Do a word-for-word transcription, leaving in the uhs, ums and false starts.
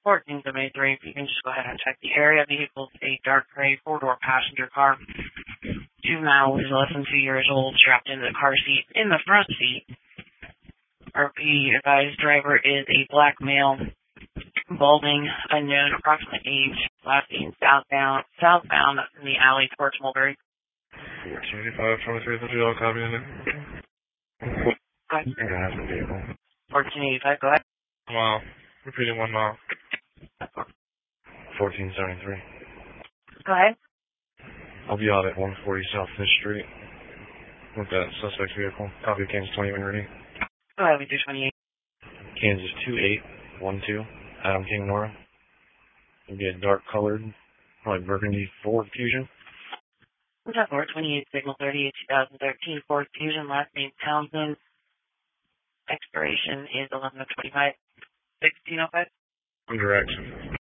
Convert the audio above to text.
fourteen seventy-three. If you can just go ahead and check the area. Vehicle is a dark gray four-door passenger car. Juvenile is less than two years old, strapped into the car seat. In the front seat, our P advised driver is a black male, balding, unknown, approximate age, last seen southbound, southbound in the alley towards Mulberry. fourteen eighty-five, twenty-three, fifty, all copy in it. Go ahead. Gas the vehicle. fourteen eighty-five, go ahead. Mile. Repeating one mile. fourteen seventy-three. Go ahead. I'll be out at one forty South Fifth Street with that suspect vehicle. Copy of Kansas twenty when ready. Go ahead, we do twenty-eight. Kansas two eight one two. Adam King Nora. It'll be a dark colored, probably burgundy Ford Fusion. Four twenty-eight, signal thirty-eight, twenty thirteen, Ford Fusion, last name Townsend. Expiration is eleven of twenty-five, sixteen oh five. I'm direct.